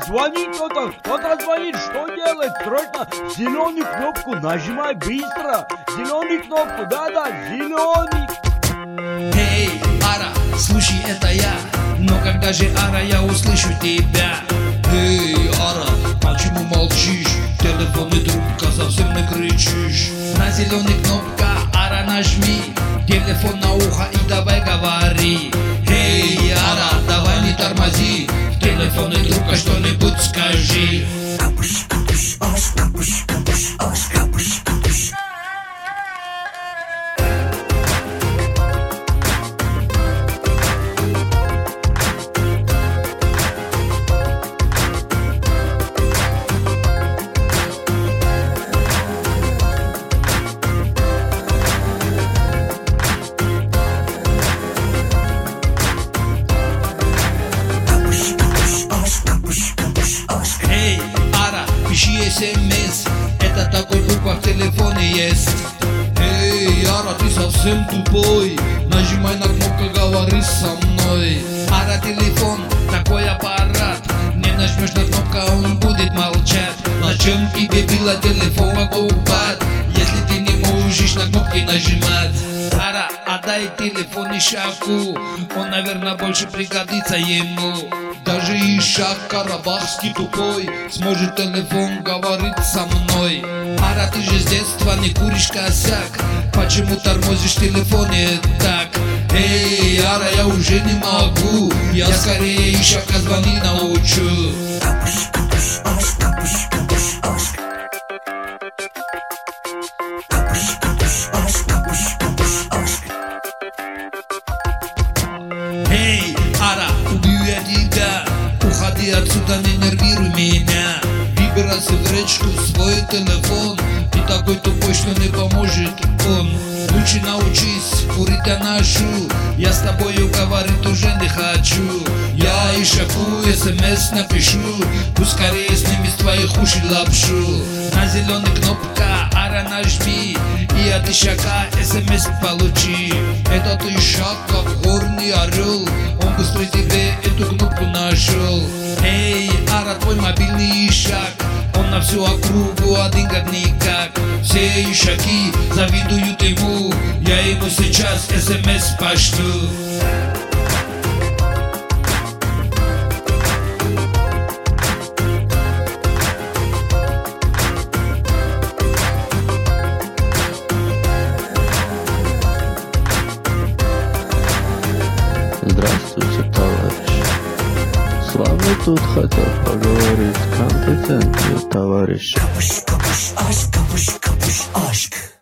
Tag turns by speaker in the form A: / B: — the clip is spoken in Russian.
A: звонит кто-то звонит, что делать? Срочно зеленую кнопку нажимай быстро. Зеленую кнопку, да, зеленый.
B: Эй, Ара, слушай, это я. Но когда же, Ара, я услышу тебя? Эй, Ара, почему молчишь? Телефон и трубка, совсем не кричишь. На зеленый кнопка, Ара, нажми. Телефон на ухо и давай говори. Эй, Ара, давай не тормози. В телефон и трубка что-нибудь скажи. Эй, Ара, пиши СМС. Это такой буква в телефоне есть. Эй, Ара, ты совсем тупой. Нажимай на кнопку, говори со мной. Ара, телефон, такой аппарат. Не нажмешь на кнопку, он будет молчать. Зачем тебе было телефон покупать, если ты не можешь на кнопки нажимать? Ара, отдай телефон Ишаку, он, наверное, больше пригодится ему. Даже Ишак карабахский тупой сможет телефон говорить со мной. Ара, ты же с детства не куришь косяк, почему тормозишь в телефоне так? Эй, Ара, я уже не могу, я скорее Ишака звонить научу. Эй, Ара, убью я тебя. Уходи отсюда, не нервируй меня. Выбирайся в речку, свой телефон. Ты такой тупой, что не поможет он. Лучше научись, курить я ношу. Я с тобою говорить уже не хочу. Я Ишаку СМС напишу, пусть скорее сними с твоих ушей лапшу. На зеленый кнопка, Ара, нажми, и от Ишака СМС получи. Этот Ишак как горный орел, он быстро тебе эту кнопку нашел. Эй, Ара, твой мобильный Ишак, он на всю округу один как никак. Все Ишаки завидуют ему, я ему сейчас СМС пошлю.
C: Здравствуйте, товарищ. С вами тут хотел поговорить компетентный товарищ.
D: Капуш, капуш, ашк.